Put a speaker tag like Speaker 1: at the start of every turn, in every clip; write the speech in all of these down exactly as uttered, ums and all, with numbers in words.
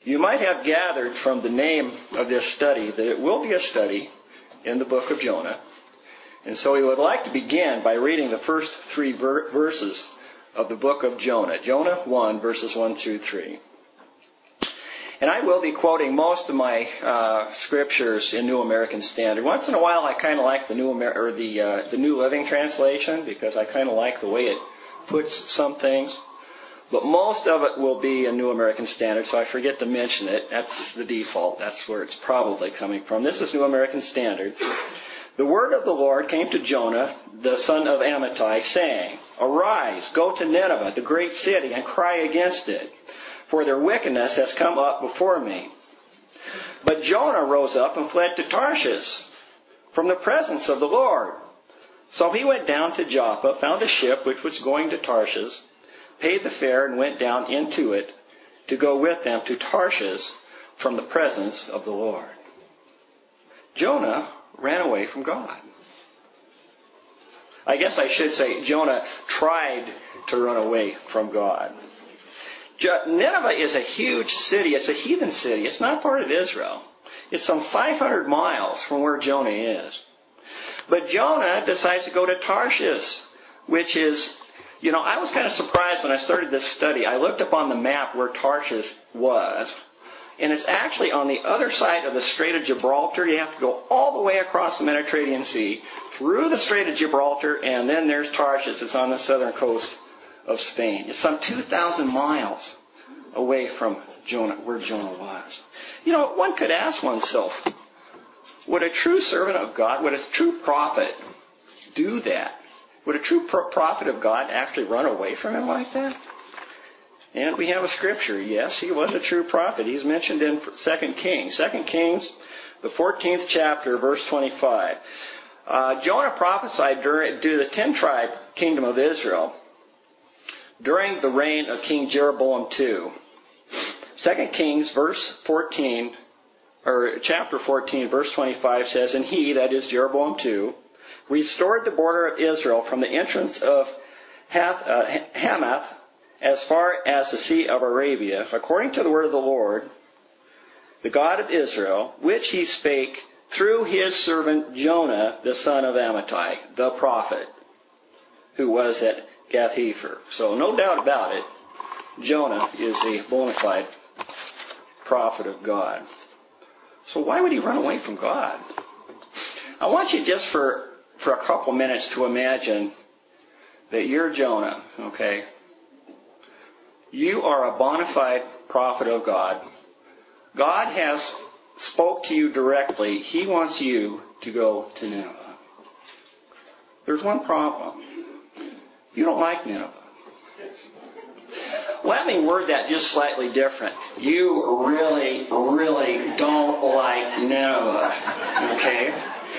Speaker 1: You might have gathered from the name of this study that it will be a study in the book of Jonah. And so we would like to begin by reading the first three ver- verses of the book of Jonah. Jonah one, verses one through three. And I will be quoting most of my uh, scriptures in New American Standard. Once in a while, I kind of like the New Amer- or the uh, the New Living Translation because I kind of like the way it puts some things. But most of it will be in New American Standard, so I forget to mention it. That's the default. That's where it's probably coming from. This is New American Standard. The word of the Lord came to Jonah, the son of Amittai, saying, "Arise, go to Nineveh, the great city, and cry against it, for their wickedness has come up before me." But Jonah rose up and fled to Tarshish from the presence of the Lord. So he went down to Joppa, found a ship which was going to Tarshish, paid the fare, and went down into it to go with them to Tarshish from the presence of the Lord. Jonah ran away from God. I guess I should say Jonah tried to run away from God. Nineveh is a huge city. It's a heathen city. It's not part of Israel. It's some five hundred miles from where Jonah is. But Jonah decides to go to Tarshish, which is, you know, I was kind of surprised when I started this study. I looked up on the map where Tarshish was, and it's actually on the other side of the Strait of Gibraltar. You have to go all the way across the Mediterranean Sea, through the Strait of Gibraltar, and then there's Tarshish. It's on the southern coast of Spain. It's some two thousand miles away from Jonah, where Jonah was. You know, one could ask oneself, would a true servant of God, would a true prophet do that? Would a true pro- prophet of God actually run away from him like that? And we have a scripture. Yes, he was a true prophet. He's mentioned in Second Kings. Second Kings, the fourteenth chapter, verse twenty-five. Uh, Jonah prophesied during, to the ten-tribe kingdom of Israel during the reign of King Jeroboam the Second. Second Kings, verse fourteen, or chapter fourteen, verse twenty-five says, "And he," that is Jeroboam the Second, "restored the border of Israel from the entrance of Hath, uh, Hamath as far as the Sea of Arabia, according to the word of the Lord, the God of Israel, which he spake through his servant Jonah, the son of Amittai, the prophet, who was at Gath-hepher." So no doubt about it, Jonah is a bona fide prophet of God. So why would he run away from God? I want you just for, for a couple minutes to imagine that you're Jonah, okay? You are a bona fide prophet of God. God has spoke to you directly. He wants you to go to Nineveh. There's one problem. You don't like Nineveh. Let me word that just slightly different. You really, really don't like Nineveh. Okay?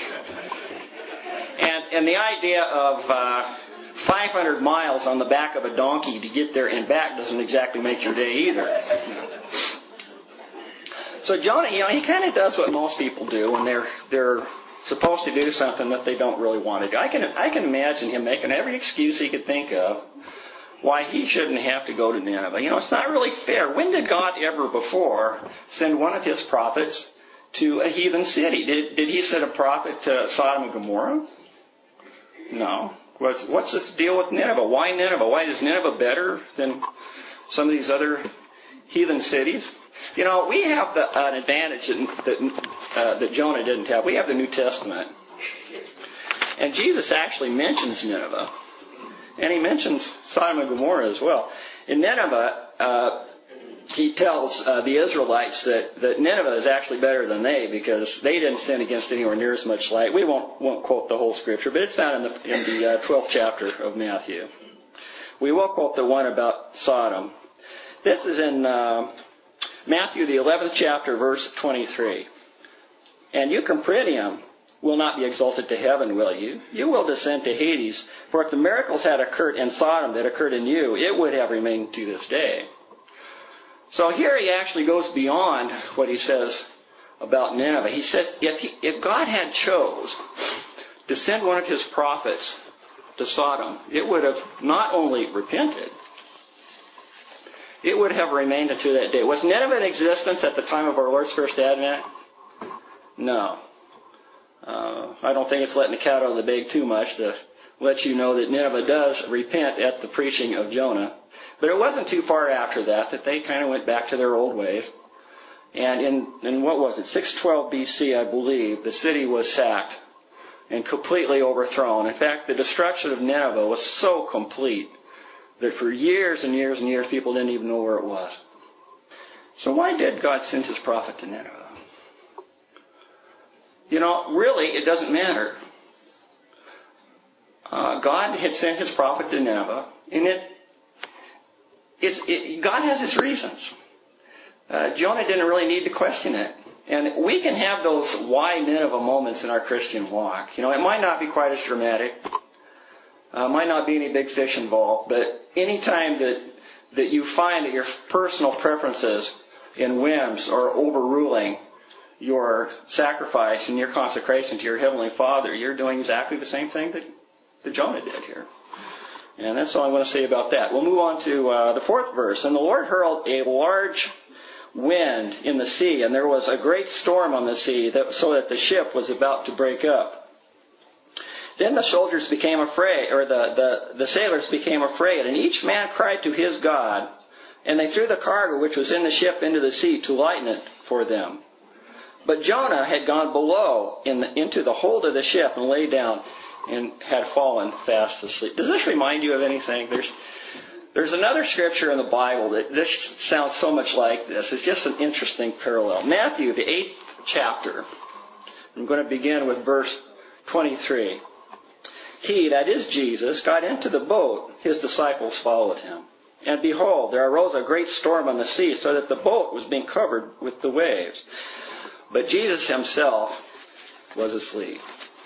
Speaker 1: And and the idea of uh, five hundred miles on the back of a donkey to get there and back doesn't exactly make your day either. So Jonah, you know, he kind of does what most people do when they're they're supposed to do something that they don't really want to do. I can I can imagine him making every excuse he could think of why he shouldn't have to go to Nineveh. You know, it's not really fair. When did God ever before send one of his prophets to a heathen city? Did did he send a prophet to Sodom and Gomorrah? No. What's, what's this deal with Nineveh? Why Nineveh? Why is Nineveh better than some of these other heathen cities? You know, we have the, an advantage that, that, uh, that Jonah didn't have. We have the New Testament. And Jesus actually mentions Nineveh. And he mentions Sodom and Gomorrah as well. In Nineveh, uh, he tells uh, the Israelites that, that Nineveh is actually better than they because they didn't sin against anywhere near as much light. We won't won't quote the whole scripture, but it's found in the in the uh, twelfth chapter of Matthew. We will quote the one about Sodom. This is in uh, Matthew, the eleventh chapter, verse twenty-three. "And you, Capernaum, will not be exalted to heaven, will you? You will descend to Hades. For if the miracles had occurred in Sodom that occurred in you, it would have remained to this day." So here he actually goes beyond what he says about Nineveh. He says if, he, if God had chose to send one of his prophets to Sodom, it would have not only repented, it would have remained unto that day. Was Nineveh in existence at the time of our Lord's first advent? No. Uh, I don't think it's letting the cat out of the bag too much to let you know that Nineveh does repent at the preaching of Jonah. But it wasn't too far after that that they kind of went back to their old ways. And in, in what was it, six twelve B C, I believe, the city was sacked and completely overthrown. In fact, the destruction of Nineveh was so complete that for years and years and years, people didn't even know where it was. So why did God send His prophet to Nineveh? You know, really, it doesn't matter. Uh, God had sent His prophet to Nineveh, and it, it, it God has His reasons. Uh, Jonah didn't really need to question it. And we can have those why Nineveh moments in our Christian walk. You know, it might not be quite as dramatic. Uh, might not be any big fish involved. But any time that, that you find that your personal preferences and whims are overruling your sacrifice and your consecration to your Heavenly Father, you're doing exactly the same thing that, that Jonah did here. And that's all I'm going to say about that. We'll move on to uh, the fourth verse. And the Lord hurled a large wind in the sea, and there was a great storm on the sea, that, so that the ship was about to break up. Then the soldiers became afraid, or the, the, the sailors became afraid, and each man cried to his God, and they threw the cargo which was in the ship into the sea to lighten it for them. But Jonah had gone below in the, into the hold of the ship and lay down and had fallen fast asleep. Does this remind you of anything? There's There's another scripture in the Bible that this sounds so much like this. It's just an interesting parallel. Matthew, the eighth chapter. I'm going to begin with verse twenty-three. He, that is Jesus, got into the boat. His disciples followed him. And behold, there arose a great storm on the sea, so that the boat was being covered with the waves. But Jesus himself was asleep.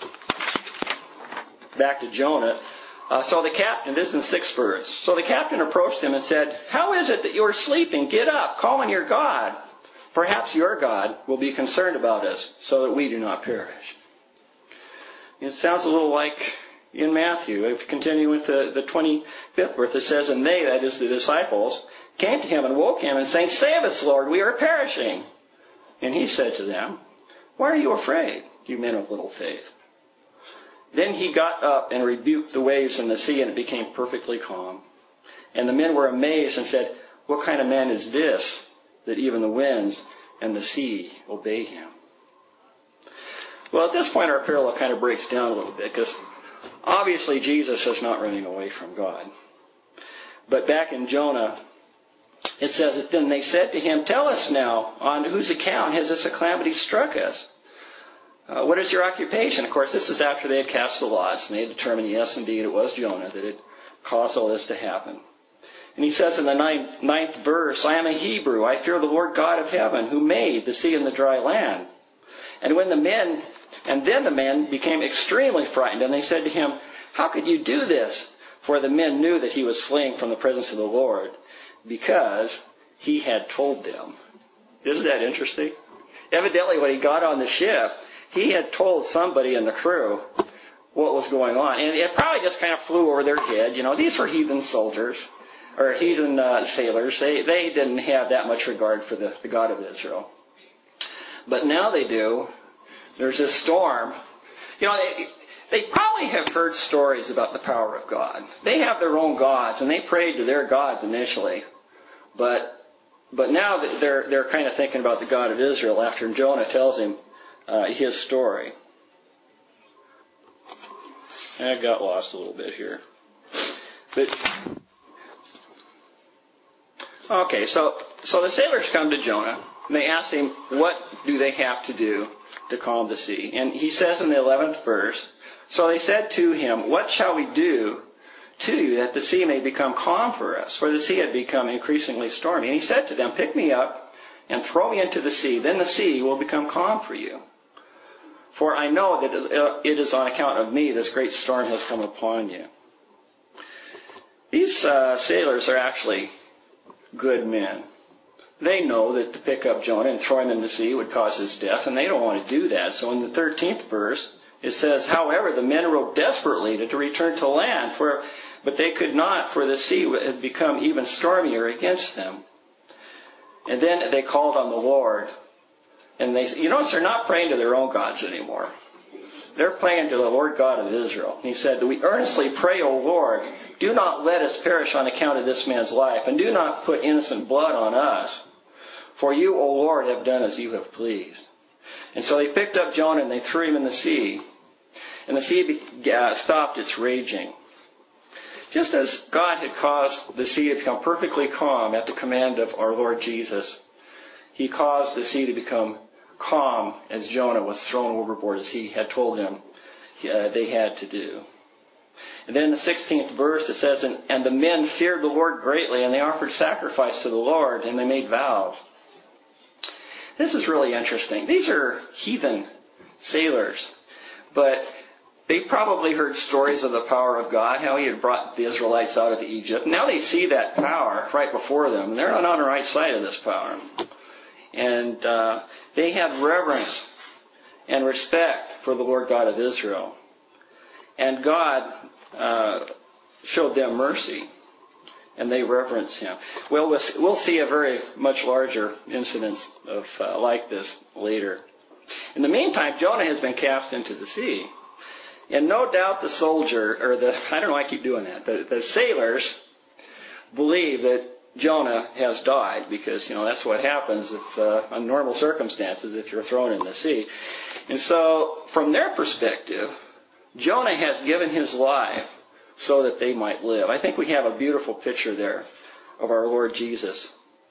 Speaker 1: Back to Jonah. Uh, so the captain, this is in the sixth verse. So the captain approached him and said, "How is it that you are sleeping? Get up, call on your God. Perhaps your God will be concerned about us, so that we do not perish." It sounds a little like in Matthew. If you continue with the, the twenty-fifth verse, it says, "And they," that is the disciples, "came to him and woke him and saying, 'Save us, Lord, we are perishing.' And he said to them, 'Why are you afraid, you men of little faith?' Then he got up and rebuked the waves in the sea, and it became perfectly calm. And the men were amazed and said, 'What kind of man is this, that even the winds and the sea obey him?'" Well, at this point, our parallel kind of breaks down a little bit, because obviously Jesus is not running away from God. But back in Jonah, it says that then they said to him, "Tell us now, on whose account has this calamity struck us? Uh, what is your occupation?" Of course, this is after they had cast the lots, and they had determined, yes, indeed, it was Jonah that had caused all this to happen. And he says in the ninth, ninth verse, "I am a Hebrew. I fear the Lord God of heaven, who made the sea and the dry land." And when the men, and then the men became extremely frightened, and they said to him, "How could you do this?" For the men knew that he was fleeing from the presence of the Lord, because he had told them. Isn't that interesting? Evidently, when he got on the ship, he had told somebody in the crew what was going on. And it probably just kind of flew over their head. You know, these were heathen soldiers, or heathen uh, sailors. They they didn't have that much regard for the, the God of Israel. But now they do. There's this storm. You know, they, they probably have heard stories about the power of God. They have their own gods, and they prayed to their gods initially. But but now they're they're kind of thinking about the God of Israel after Jonah tells him Uh, his story. I got lost a little bit here. But okay, so so the sailors come to Jonah and they ask him, what do they have to do to calm the sea? And he says in the eleventh verse, "So they said to him, 'What shall we do to you that the sea may become calm for us?' For the sea had become increasingly stormy. And he said to them, 'Pick me up and throw me into the sea. Then the sea will become calm for you. For I know that it is on account of me this great storm has come upon you.'" These uh, sailors are actually good men. They know that to pick up Jonah and throw him in the sea would cause his death, and they don't want to do that. So in the thirteenth verse, it says, "However, the men rowed desperately to, to return to land, for But they could not, for the sea had become even stormier against them. And then they called on the Lord. And they, you notice they're not praying to their own gods anymore. They're praying to the Lord God of Israel. He said, "We earnestly pray, O Lord, do not let us perish on account of this man's life, and do not put innocent blood on us. For you, O Lord, have done as you have pleased." And so they picked up Jonah and they threw him in the sea. And the sea stopped its raging. Just as God had caused the sea to become perfectly calm at the command of our Lord Jesus, He caused the sea to become calm as Jonah was thrown overboard, as He had told them uh, they had to do. And then in the sixteenth verse it says, and, and the men feared the Lord greatly, and they offered sacrifice to the Lord, and they made vows. This is really interesting. These are heathen sailors, but they probably heard stories of the power of God, how He had brought the Israelites out of Egypt. Now they see that power right before them, and they're not on the right side of this power. And uh, they have reverence and respect for the Lord God of Israel. And God uh, showed them mercy, and they reverence Him. Well, we'll see a very much larger incident of uh, like this later. In the meantime, Jonah has been cast into the sea. And no doubt the soldier, or the, I don't know why I keep doing that, the, the sailors believe that Jonah has died, because, you know, that's what happens if, uh, under normal circumstances, if you're thrown in the sea. And so, from their perspective, Jonah has given his life so that they might live. I think we have a beautiful picture there of our Lord Jesus.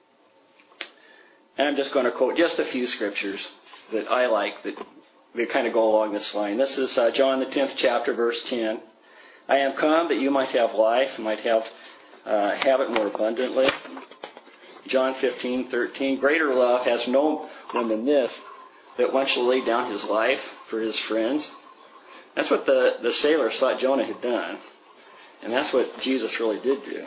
Speaker 1: And I'm just going to quote just a few scriptures that I like that we kind of go along this line. This is uh, John the tenth chapter, verse ten. "I am come that you might have life, and might have uh, have it more abundantly." John fifteen thirteen. "Greater love has no one than this, that one shall lay down his life for his friends." That's what the, the sailors thought Jonah had done. And that's what Jesus really did do.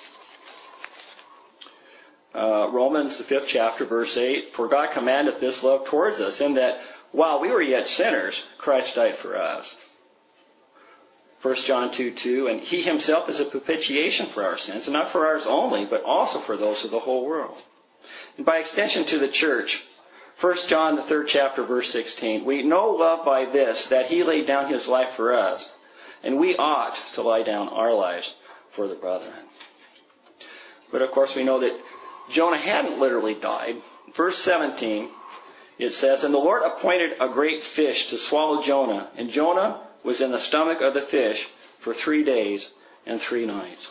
Speaker 1: Uh, Romans the fifth chapter, verse eight. "For God commandeth this love towards us, in that while we were yet sinners, Christ died for us." First John two two, "And He Himself is a propitiation for our sins, and not for ours only, but also for those of the whole world." And by extension to the church, First John the third chapter, verse sixteen, "We know love by this, that He laid down His life for us, and we ought to lie down our lives for the brethren." But of course we know that Jonah hadn't literally died. Verse seventeen, it says, "And the Lord appointed a great fish to swallow Jonah, and Jonah was in the stomach of the fish for three days and three nights."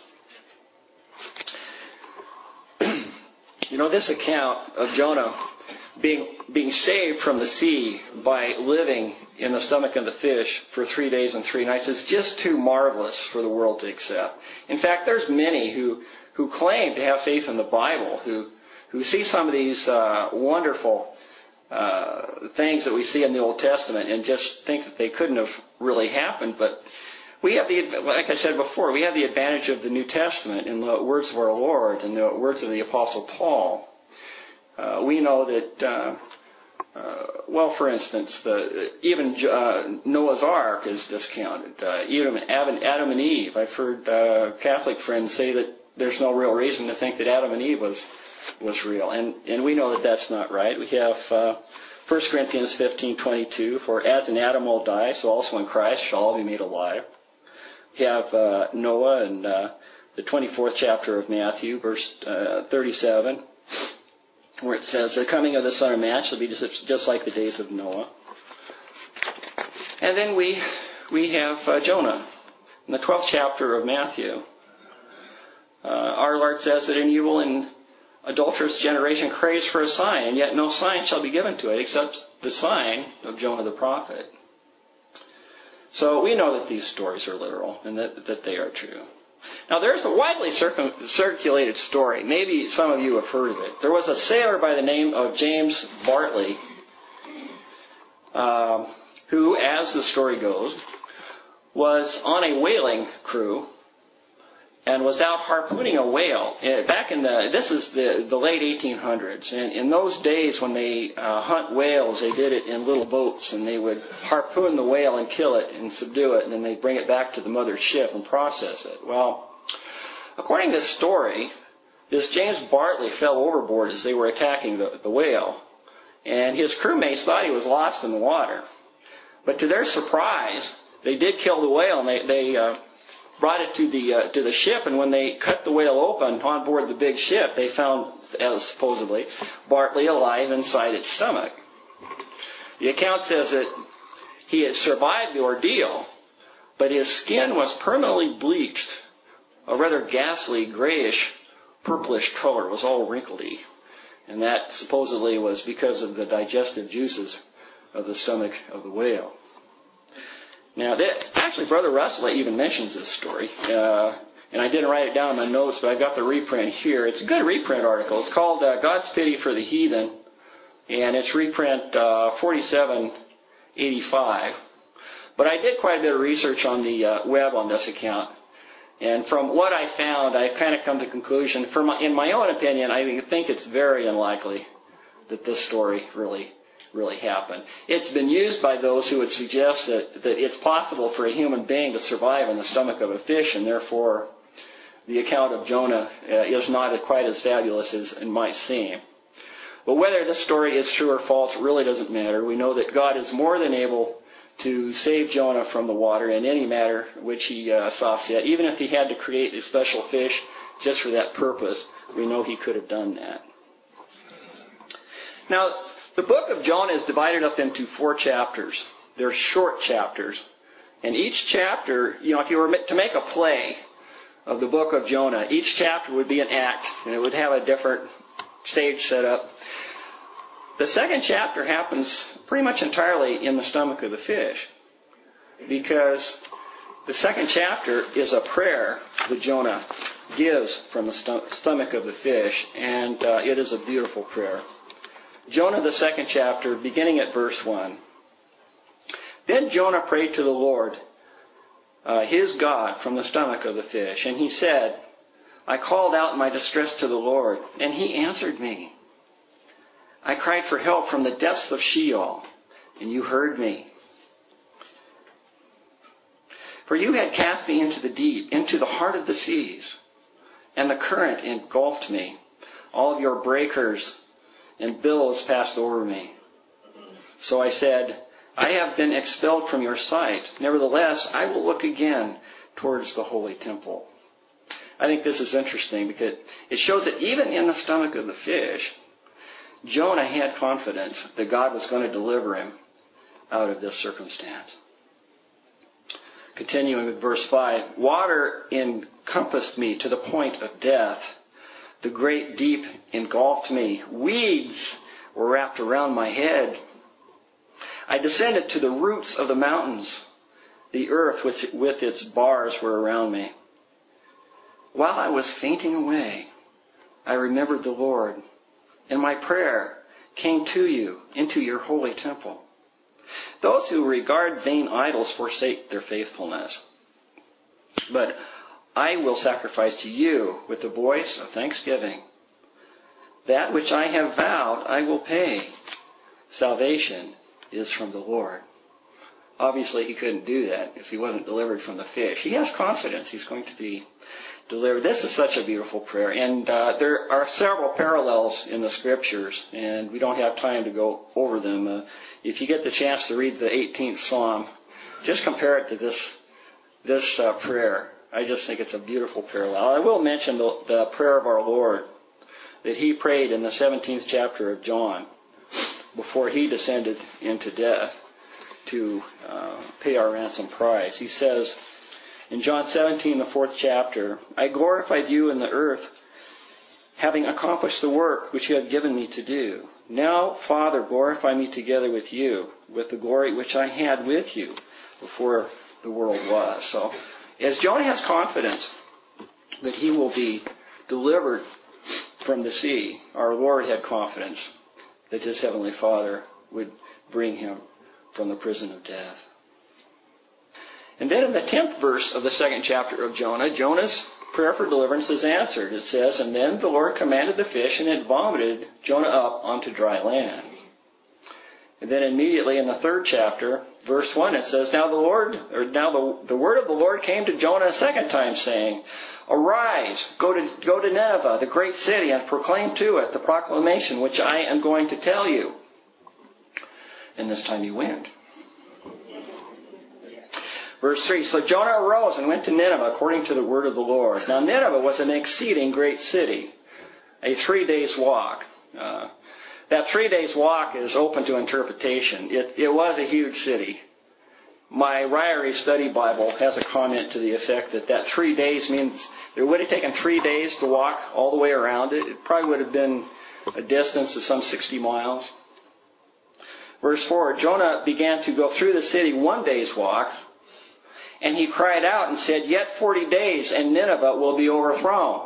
Speaker 1: You know, this account of Jonah being being saved from the sea by living in the stomach of the fish for three days and three nights is just too marvelous for the world to accept. In fact, there's many who, who claim to have faith in the Bible, who, who see some of these uh, wonderful uh, things that we see in the Old Testament and just think that they couldn't have really happened. But we have the, like I said before, we have the advantage of the New Testament in the words of our Lord and the words of the Apostle Paul. Uh, we know that, uh, uh, well, for instance, the, even uh, Noah's Ark is discounted. Uh, even Adam and Eve. I've heard uh, Catholic friends say that there's no real reason to think that Adam and Eve was was real, and and we know that that's not right. We have uh, First Corinthians fifteen twenty-two, "For as in Adam all die, so also in Christ shall all be made alive." We have uh, Noah in uh, the twenty-fourth chapter of Matthew, verse uh, thirty-seven. Where it says, "The coming of the Son of Man shall be just, just like the days of Noah." And then we we have uh, Jonah in the twelfth chapter of Matthew. Uh, our Lord says that an evil and adulterous generation craves for a sign, and yet no sign shall be given to it except the sign of Jonah the prophet. So we know that these stories are literal and that, that they are true. Now, there's a widely circum- circulated story. Maybe some of you have heard of it. There was a sailor by the name of James Bartley, uh, who, as the story goes, was on a whaling crew and was out harpooning a whale. Back in the, this is the, the late eighteen hundreds. And in those days when they uh, hunt whales, they did it in little boats, and they would harpoon the whale and kill it and subdue it, and then they'd bring it back to the mother ship and process it. Well, according to this story, this James Bartley fell overboard as they were attacking the, the whale, and his crewmates thought he was lost in the water. But to their surprise, they did kill the whale, and they, they uh, brought it to the uh, to the ship, and when they cut the whale open on board the big ship, they found, as supposedly, Bartley alive inside its stomach. The account says that he had survived the ordeal, but his skin was permanently bleached, a rather ghastly, grayish, purplish color. It was all wrinkledy, and that supposedly was because of the digestive juices of the stomach of the whale. Now, that, actually, Brother Russell even mentions this story, uh, and I didn't write it down in my notes, but I got the reprint here. It's a good reprint article. It's called uh, God's Pity for the Heathen, and it's reprint uh, forty-seven eighty-five. But I did quite a bit of research on the uh, web on this account, and from what I found, I've kind of come to the conclusion, for my, in my own opinion, I think it's very unlikely that this story really really happened. It's been used by those who would suggest that, that it's possible for a human being to survive in the stomach of a fish, and therefore the account of Jonah uh, is not quite as fabulous as it might seem. But whether this story is true or false really doesn't matter. We know that God is more than able to save Jonah from the water in any matter which he uh, saw fit. Even if he had to create a special fish just for that purpose, we know he could have done that. Now, the book of Jonah is divided up into four chapters. They're short chapters. And each chapter, you know, if you were to make a play of the book of Jonah, each chapter would be an act, and it would have a different stage set up. The second chapter happens pretty much entirely in the stomach of the fish, because the second chapter is a prayer that Jonah gives from the st- stomach of the fish, and uh, it is a beautiful prayer. Jonah, the second chapter, beginning at verse one. Then Jonah prayed to the Lord, uh, his God, from the stomach of the fish. And he said, I called out in my distress to the Lord, and he answered me. I cried for help from the depths of Sheol, and you heard me. For you had cast me into the deep, into the heart of the seas, and the current engulfed me. All of your breakers and billows passed over me. So I said, I have been expelled from your sight. Nevertheless, I will look again towards the holy temple. I think this is interesting because it shows that even in the stomach of the fish, Jonah had confidence that God was going to deliver him out of this circumstance. Continuing with verse five, water encompassed me to the point of death. The great deep engulfed me. Weeds were wrapped around my head. I descended to the roots of the mountains. The earth with, with its bars were around me. While I was fainting away, I remembered the Lord, and my prayer came to you into your holy temple. Those who regard vain idols forsake their faithfulness. But I will sacrifice to you with the voice of thanksgiving. That which I have vowed, I will pay. Salvation is from the Lord. Obviously, he couldn't do that because he wasn't delivered from the fish. He has confidence he's going to be delivered. This is such a beautiful prayer. And uh, there are several parallels in the Scriptures, and we don't have time to go over them. Uh, if you get the chance to read the eighteenth Psalm, just compare it to this, this uh, prayer. I just think it's a beautiful parallel. I will mention the, the prayer of our Lord that he prayed in the seventeenth chapter of John before he descended into death to uh, pay our ransom price. He says in John seventeen, the fourth chapter, I glorified you in the earth, having accomplished the work which you have given me to do. Now, Father, glorify me together with you, with the glory which I had with you before the world was. So, as Jonah has confidence that he will be delivered from the sea, our Lord had confidence that his heavenly Father would bring him from the prison of death. And then in the tenth verse of the second chapter of Jonah, Jonah's prayer for deliverance is answered. It says, and then the Lord commanded the fish, and it vomited Jonah up onto dry land. And then immediately in the third chapter, verse one, it says, Now the Lord, or now the, the word of the Lord came to Jonah a second time, saying, Arise, go to go to Nineveh, the great city, and proclaim to it the proclamation which I am going to tell you. And this time he went. Verse three, So Jonah arose and went to Nineveh according to the word of the Lord. Now Nineveh was an exceeding great city, a three days walk. Uh, that three days walk is open to interpretation. It, it was a huge city. My Ryrie Study Bible has a comment to the effect that that three days means it would have taken three days to walk all the way around it. It probably would have been a distance of some sixty miles. Verse four, Jonah began to go through the city one day's walk, and he cried out and said, Yet forty days, and Nineveh will be overthrown.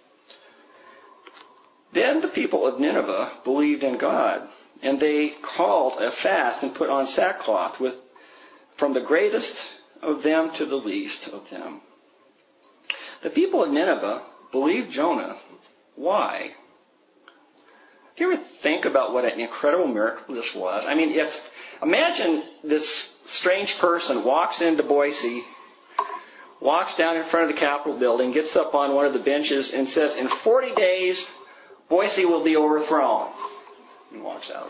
Speaker 1: Then the people of Nineveh believed in God, and they called a fast and put on sackcloth with from the greatest of them to the least of them. The people of Nineveh believed Jonah. Why? Do you ever think about what an incredible miracle this was? I mean, if imagine this strange person walks into Boise, walks down in front of the Capitol building, gets up on one of the benches and says, in forty days, Boise will be overthrown. And walks out.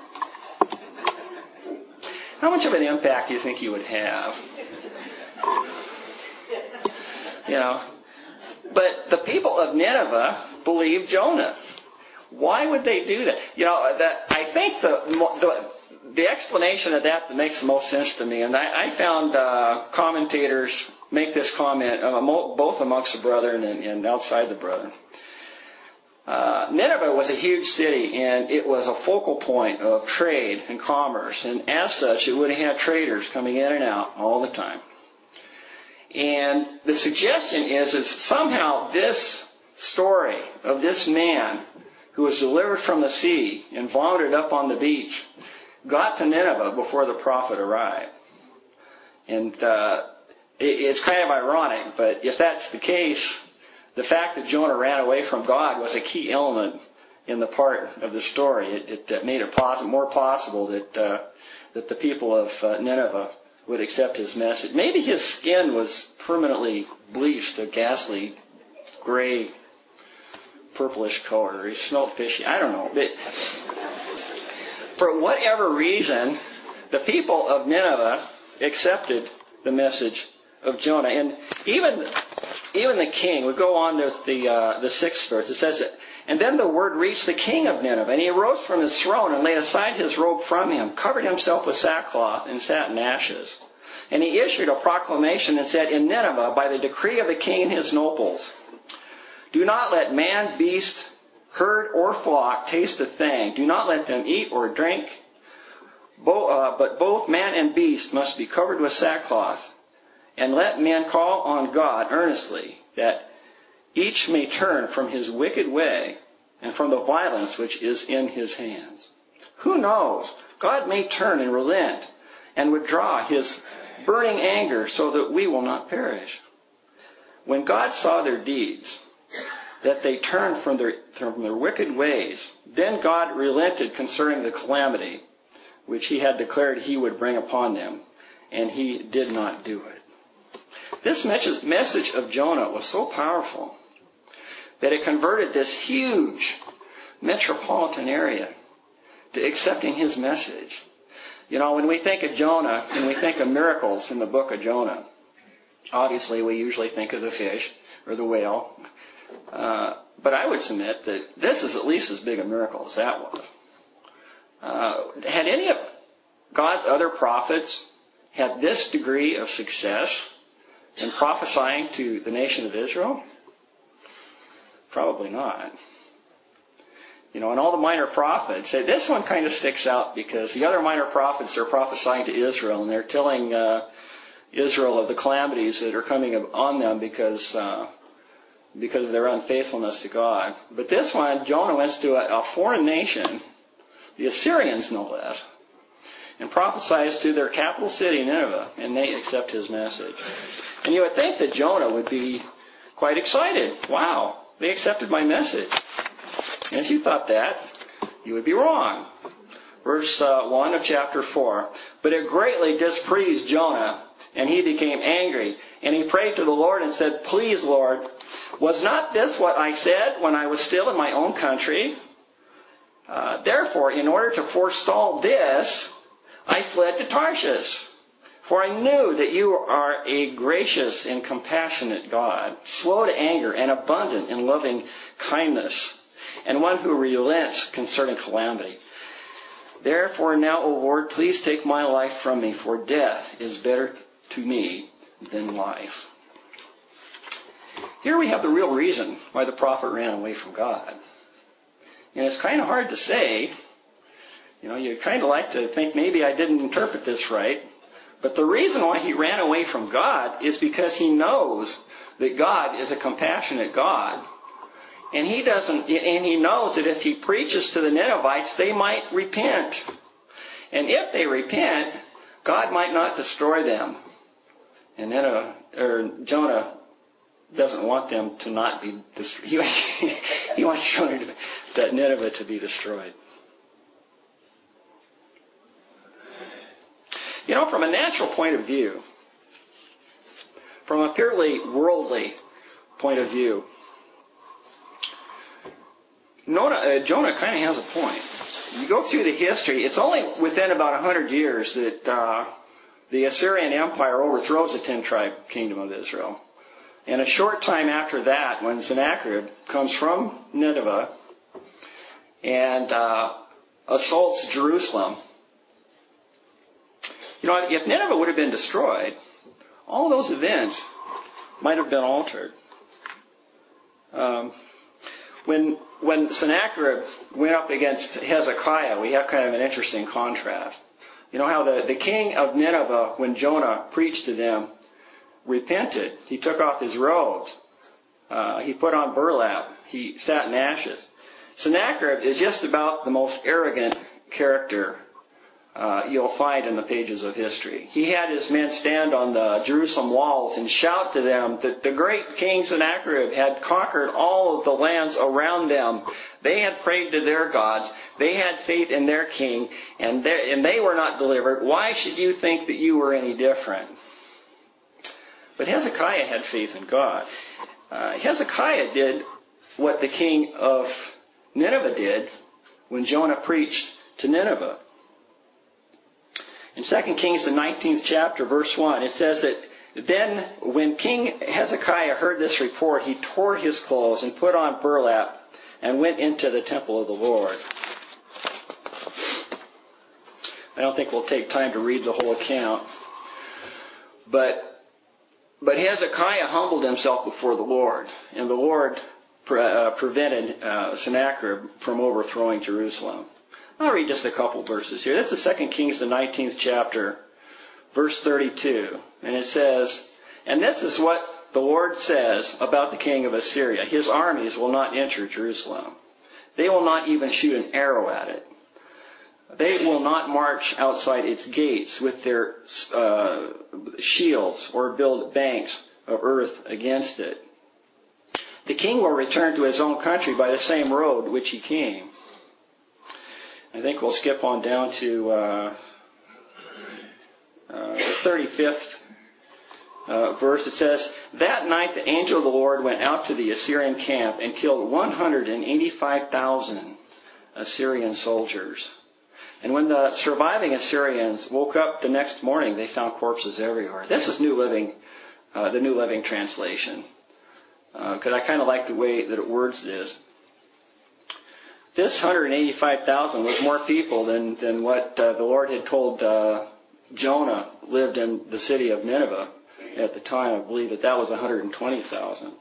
Speaker 1: How much of an impact do you think he would have? You know. But the people of Nineveh believed Jonah. Why would they do that? You know, that I think the the, the explanation of that that makes the most sense to me, and I, I found uh, commentators make this comment, uh, both amongst the brethren and, and outside the brethren. Uh, Nineveh was a huge city, and it was a focal point of trade and commerce, and as such, it would have had traders coming in and out all the time. And the suggestion is, is somehow this story of this man who was delivered from the sea and vomited up on the beach got to Nineveh before the prophet arrived. And uh, it, it's kind of ironic, but if that's the case, the fact that Jonah ran away from God was a key element in the part of the story. It, it made it poss- more possible that uh, that the people of uh, Nineveh would accept his message. Maybe his skin was permanently bleached a ghastly gray, purplish color. Or he smelled fishy. I don't know. But for whatever reason, the people of Nineveh accepted the message of Jonah. And even even the king, we go on to the uh, the sixth verse. It says, And then the word reached the king of Nineveh, and he arose from his throne and laid aside his robe from him, covered himself with sackcloth, and sat in ashes. And he issued a proclamation and said, In Nineveh, by the decree of the king and his nobles, do not let man, beast, herd, or flock taste a thing. Do not let them eat or drink. Bo- uh, but both man and beast must be covered with sackcloth. And let men call on God earnestly, that each may turn from his wicked way and from the violence which is in his hands. Who knows? God may turn and relent and withdraw his burning anger so that we will not perish. When God saw their deeds, that they turned from their, from their wicked ways, then God relented concerning the calamity which he had declared he would bring upon them, and he did not do it. This message of Jonah was so powerful that it converted this huge metropolitan area to accepting his message. You know, when we think of Jonah and we think of miracles in the book of Jonah, obviously we usually think of the fish or the whale. Uh, but I would submit that this is at least as big a miracle as that was. Uh, had any of God's other prophets had this degree of success in prophesying to the nation of Israel? Probably not. You know, and all the minor prophets, this one kind of sticks out because the other minor prophets are prophesying to Israel, and they're telling uh, Israel of the calamities that are coming on them because uh, because of their unfaithfulness to God. But this one, Jonah went to a, a foreign nation, the Assyrians no less, and prophesies to their capital city, Nineveh, and they accept his message. And you would think that Jonah would be quite excited. Wow, they accepted my message. And if you thought that, you would be wrong. Verse uh, one of chapter four. But it greatly displeased Jonah, and he became angry. And he prayed to the Lord and said, Please, Lord, was not this what I said when I was still in my own country? Uh, therefore, in order to forestall this, I fled to Tarshish. For I knew that you are a gracious and compassionate God, slow to anger and abundant in loving kindness, and one who relents concerning calamity. Therefore now, O Lord, please take my life from me, for death is better to me than life. Here we have the real reason why the prophet ran away from God. And it's kind of hard to say. You know, you kind of like to think maybe I didn't interpret this right. But the reason why he ran away from God is because he knows that God is a compassionate God. And he doesn't, and he knows that if he preaches to the Ninevites, they might repent. And if they repent, God might not destroy them. And then, uh, or Jonah doesn't want them to not be destroyed. He, he wants Jonah to, that Nineveh to be destroyed. You know, from a natural point of view, from a purely worldly point of view, Jonah, uh, Jonah kind of has a point. You go through the history, it's only within about one hundred years that uh, the Assyrian Empire overthrows the ten-tribe kingdom of Israel. And a short time after that, when Sennacherib comes from Nineveh and uh, assaults Jerusalem, you know, if Nineveh would have been destroyed, all those events might have been altered. Um, when when Sennacherib went up against Hezekiah, we have kind of an interesting contrast. You know how the, the king of Nineveh, when Jonah preached to them, repented. He took off his robes. Uh, he put on burlap. He sat in ashes. Sennacherib is just about the most arrogant character uh, you'll find in the pages of history. He had his men stand on the Jerusalem walls and shout to them that the great king Sennacherib had conquered all of the lands around them. They had prayed to their gods. They had faith in their king, and they, and they were not delivered. Why should you think that you were any different? But Hezekiah had faith in God. Uh, Hezekiah did what the king of Nineveh did when Jonah preached to Nineveh. In Second Kings, the nineteenth chapter, verse one, it says that then when King Hezekiah heard this report, he tore his clothes and put on burlap and went into the temple of the Lord. I don't think we'll take time to read the whole account. But But Hezekiah humbled himself before the Lord, and the Lord pre- uh, prevented uh, Sennacherib from overthrowing Jerusalem. I'll read just a couple verses here. This is Second Kings, the nineteenth chapter, verse thirty-two. And it says, And this is what the Lord says about the king of Assyria. His armies will not enter Jerusalem. They will not even shoot an arrow at it. They will not march outside its gates with their uh, shields or build banks of earth against it. The king will return to his own country by the same road which he came. I think we'll skip on down to uh, uh, the thirty-fifth uh, verse. It says, That night the angel of the Lord went out to the Assyrian camp and killed one hundred eighty-five thousand Assyrian soldiers. And when the surviving Assyrians woke up the next morning, they found corpses everywhere. This is New Living, uh, the New Living Translation, because uh, I kind of like the way that it words this. This one hundred eighty-five thousand was more people than, than what uh, the Lord had told uh, Jonah lived in the city of Nineveh at the time. I believe that that was one hundred twenty thousand.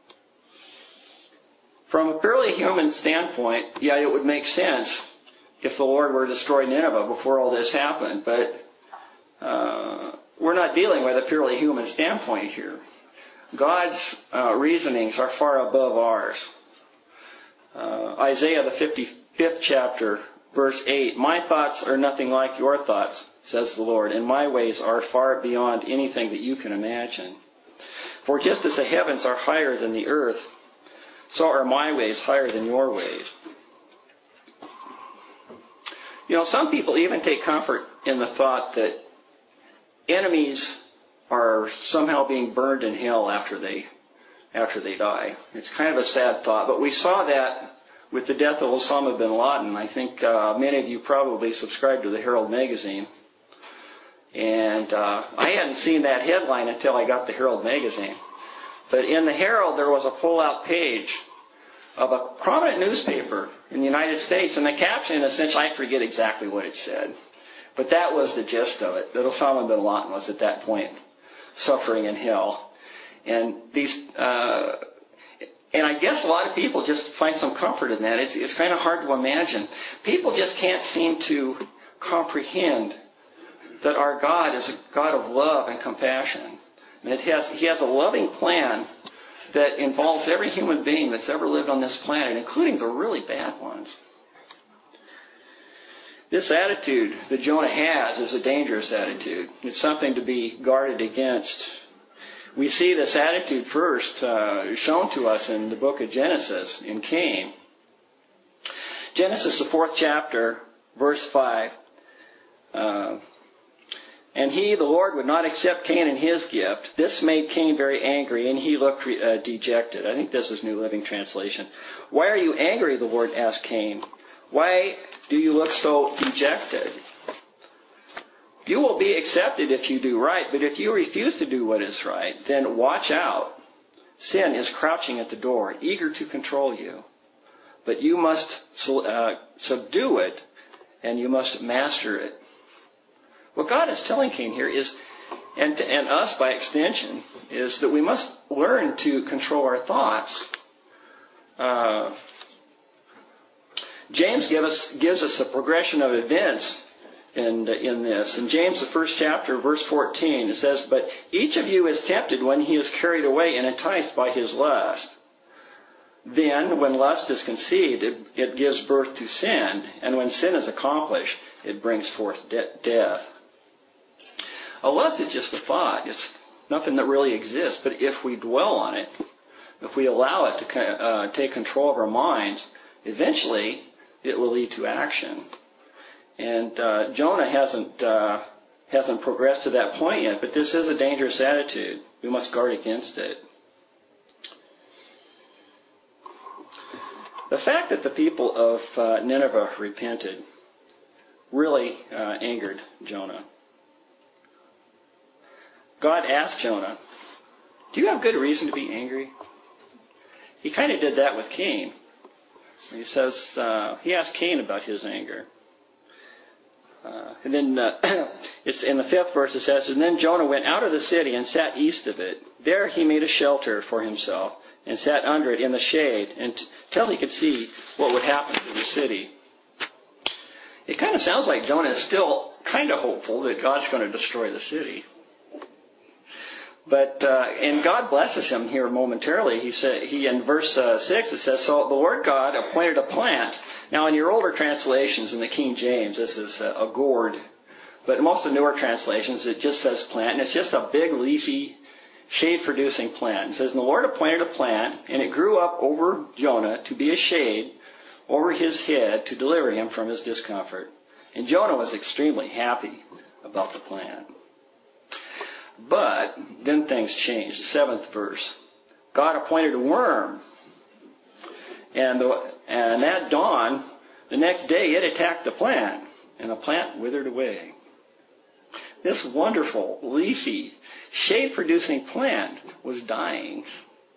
Speaker 1: From a purely human standpoint, yeah, it would make sense if the Lord were to destroy Nineveh before all this happened. But uh, we're not dealing with a purely human standpoint here. God's uh, reasonings are far above ours. Uh, Isaiah, the fifty-fifth chapter, verse eight, My thoughts are nothing like your thoughts, says the Lord, and my ways are far beyond anything that you can imagine. For just as the heavens are higher than the earth, so are my ways higher than your ways. You know, some people even take comfort in the thought that enemies are somehow being burned in hell after they after they die. It's kind of a sad thought, but we saw that with the death of Osama bin Laden. I think uh, many of you probably subscribed to the Herald magazine. And uh, I hadn't seen that headline until I got the Herald magazine. But in the Herald, there was a pull-out page of a prominent newspaper in the United States. And the caption, essentially, I forget exactly what it said. But that was the gist of it, that Osama bin Laden was at that point suffering in hell. And these, uh, and I guess a lot of people just find some comfort in that. It's, it's kind of hard to imagine. People just can't seem to comprehend that our God is a God of love and compassion. And it has, He has a loving plan that involves every human being that's ever lived on this planet, including the really bad ones. This attitude that Jonah has is a dangerous attitude. It's something to be guarded against. We see this attitude first uh, shown to us in the book of Genesis, in Cain. Genesis, the fourth chapter, verse five. Uh, And he, the Lord, would not accept Cain and his gift. This made Cain very angry, and he looked uh, dejected. I think this is New Living Translation. Why are you angry, the Lord asked Cain. Why do you look so dejected? You will be accepted if you do right, but if you refuse to do what is right, then watch out. Sin is crouching at the door, eager to control you. But you must uh, subdue it, and you must master it. What God is telling Cain here is, and, to, and us by extension, is that we must learn to control our thoughts. Uh, James give us, gives us a progression of events in, in this. In James, the first chapter, verse fourteen, it says, "But each of you is tempted when he is carried away and enticed by his lust. Then, when lust is conceived, it, it gives birth to sin. And when sin is accomplished, it brings forth de- death." A lust is just a thought. It's nothing that really exists. But if we dwell on it, if we allow it to uh, take control of our minds, eventually it will lead to action. And uh, Jonah hasn't uh, hasn't progressed to that point yet, but this is a dangerous attitude. We must guard against it. The fact that the people of uh, Nineveh repented really uh, angered Jonah. God asked Jonah, "Do you have good reason to be angry?" He kind of did that with Cain. He says, uh, he asked Cain about his anger. Uh, and then uh, it's in the fifth verse it says, "And then Jonah went out of the city and sat east of it. There he made a shelter for himself and sat under it in the shade until he could see what would happen to the city." It kind of sounds like Jonah is still kind of hopeful that God's going to destroy the city. But, uh, and God blesses him here momentarily. He said, he, in verse uh, six, it says, "So the Lord God appointed a plant." Now, in your older translations, in the King James, this is a, a gourd. But in most of the newer translations, it just says plant. And it's just a big, leafy, shade-producing plant. It says, "And the Lord appointed a plant, and it grew up over Jonah to be a shade over his head to deliver him from his discomfort." And Jonah was extremely happy about the plant. But then things changed. The seventh verse. God appointed a worm. And, the, and at dawn, the next day, it attacked the plant. And the plant withered away. This wonderful, leafy, shade-producing plant was dying.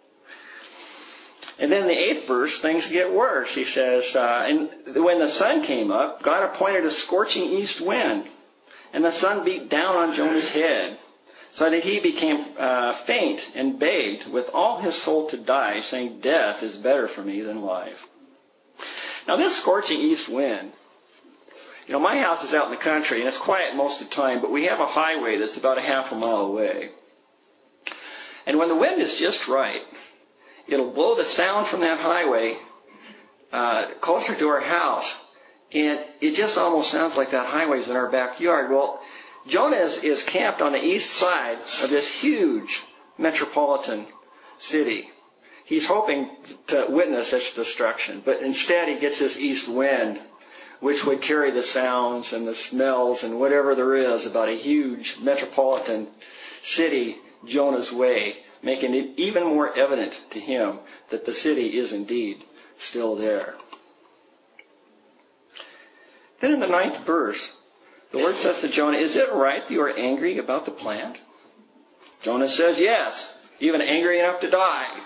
Speaker 1: And then in the eighth verse, things get worse. He says, uh, and when the sun came up, God appointed a scorching east wind. And the sun beat down on Jonah's head, so that he became uh, faint and begged with all his soul to die, saying, "Death is better for me than life." Now this scorching east wind, you know, my house is out in the country and it's quiet most of the time, but we have a highway that's about a half a mile away. And when the wind is just right, it'll blow the sound from that highway uh, closer to our house. And it just almost sounds like that highway's in our backyard. Well, Jonah is, is camped on the east side of this huge metropolitan city. He's hoping to witness its destruction, but instead he gets this east wind, which would carry the sounds and the smells and whatever there is about a huge metropolitan city Jonah's way, making it even more evident to him that the city is indeed still there. Then in the ninth verse, the Lord says to Jonah, "Is it right that you are angry about the plant?" Jonah says, "Yes, even angry enough to die."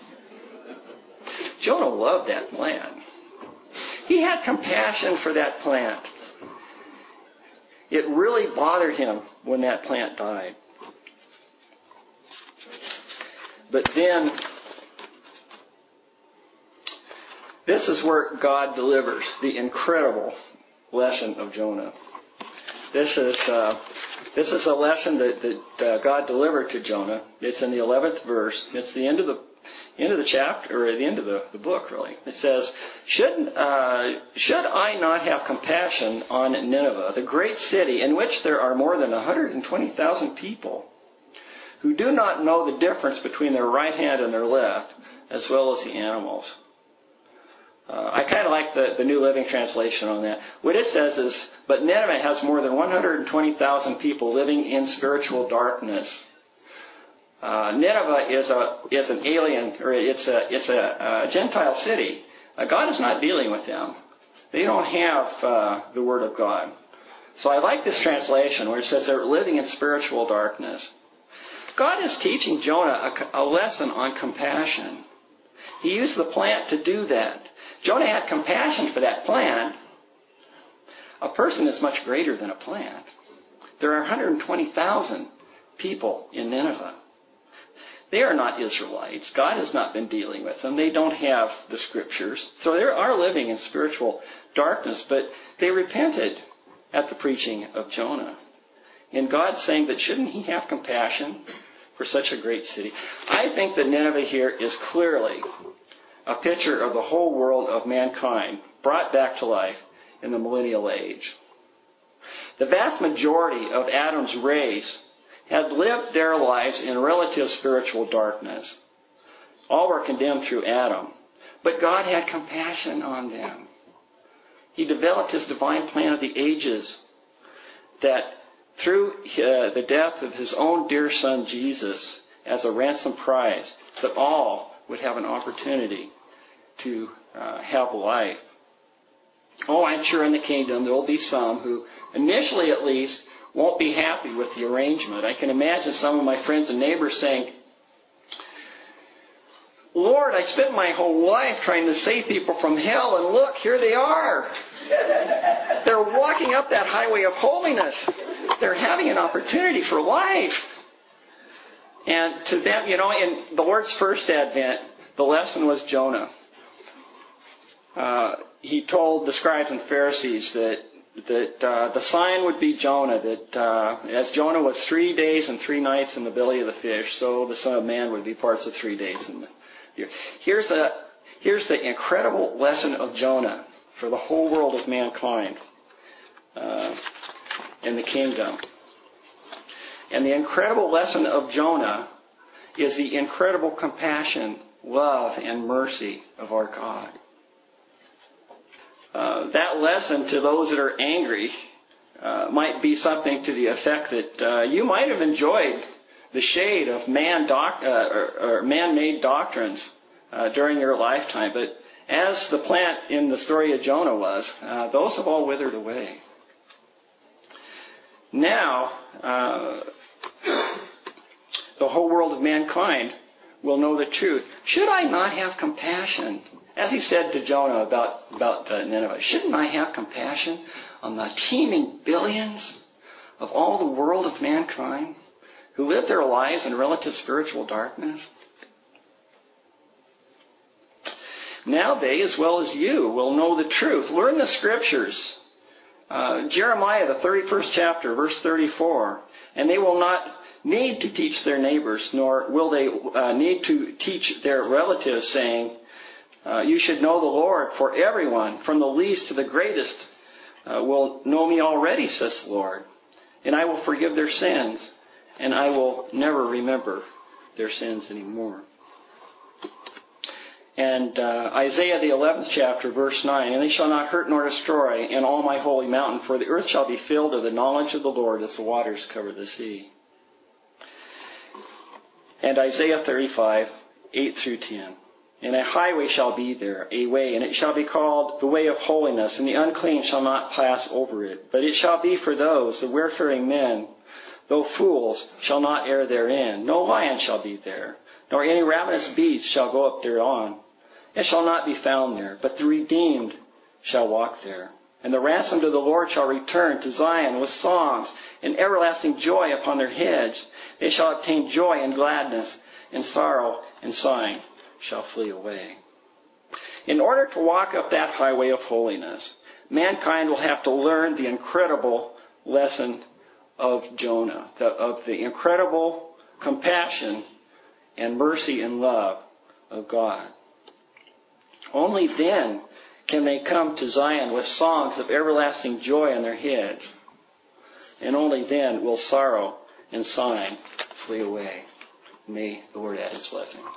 Speaker 1: Jonah loved that plant. He had compassion for that plant. It really bothered him when that plant died. But then, this is where God delivers the incredible lesson of Jonah. This is uh, this is a lesson that, that uh, God delivered to Jonah. It's in the eleventh verse. It's the end of the end of the chapter, or the end of the, the book, really. It says, "Should uh, should I not have compassion on Nineveh, the great city in which there are more than one hundred twenty thousand people, who do not know the difference between their right hand and their left, as well as the animals?" Uh, I kind of like the, the New Living Translation on that. What it says is, "But Nineveh has more than one hundred twenty thousand people living in spiritual darkness." Uh, Nineveh is a is an alien, or it's a it's a, a Gentile city. Uh, God is not dealing with them. They don't have uh, the Word of God. So I like this translation where it says they're living in spiritual darkness. God is teaching Jonah a, a lesson on compassion. He used the plant to do that. Jonah had compassion for that plant. A person is much greater than a plant. There are one hundred twenty thousand people in Nineveh. They are not Israelites. God has not been dealing with them. They don't have the Scriptures. So they are living in spiritual darkness, but they repented at the preaching of Jonah. And God's saying that shouldn't He have compassion for such a great city? I think that Nineveh here is clearly a picture of the whole world of mankind brought back to life in the millennial age. The vast majority of Adam's race had lived their lives in relative spiritual darkness. All were condemned through Adam. But God had compassion on them. He developed His divine plan of the ages that through uh, the death of His own dear Son Jesus as a ransom price, that all would have an opportunity to uh, have life. Oh, I'm sure in the kingdom there will be some who, initially at least, won't be happy with the arrangement. I can imagine some of my friends and neighbors saying, "Lord, I spent my whole life trying to save people from hell, and look, here they are. They're walking up that highway of holiness. They're having an opportunity for life." And to them, you know, in the Lord's first advent, the lesson was Jonah. Uh, he told the scribes and Pharisees that that uh, the sign would be Jonah, that uh, as Jonah was three days and three nights in the belly of the fish, so the Son of Man would be parts of three days in the year. Here's the, here's the incredible lesson of Jonah for the whole world of mankind uh, in the kingdom. And the incredible lesson of Jonah is the incredible compassion, love, and mercy of our God. Uh, that lesson to those that are angry uh, might be something to the effect that uh, you might have enjoyed the shade of man doc- uh, or, or man-made doctrines uh, during your lifetime, but as the plant in the story of Jonah was, uh, those have all withered away. Now, uh, the whole world of mankind will know the truth. Should I not have compassion? As he said to Jonah about, about uh, Nineveh, shouldn't I have compassion on the teeming billions of all the world of mankind who live their lives in relative spiritual darkness? Now they, as well as you, will know the truth. Learn the Scriptures. Uh, Jeremiah, the thirty-first chapter, verse thirty-four. And they will not need to teach their neighbors, nor will they uh, need to teach their relatives, saying, Uh, you should know the Lord, for everyone, from the least to the greatest, uh, will know me already, says the Lord. And I will forgive their sins, and I will never remember their sins anymore. And uh, Isaiah the eleventh chapter, verse nine, and they shall not hurt nor destroy in all my holy mountain, for the earth shall be filled of the knowledge of the Lord as the waters cover the sea. And Isaiah thirty-five, eight through ten. And a highway shall be there, a way, and it shall be called the way of holiness, and the unclean shall not pass over it. But it shall be for those, the wayfaring men, though fools, shall not err therein. No lion shall be there, nor any ravenous beast shall go up thereon. It shall not be found there, but the redeemed shall walk there. And the ransomed of the Lord shall return to Zion with songs and everlasting joy upon their heads. They shall obtain joy and gladness, and sorrow and sighing shall flee away. In order to walk up that highway of holiness, mankind will have to learn the incredible lesson of Jonah, the, of the incredible compassion and mercy and love of God. Only then can they come to Zion with songs of everlasting joy on their heads. And only then will sorrow and sighing flee away. May the Lord add His blessing.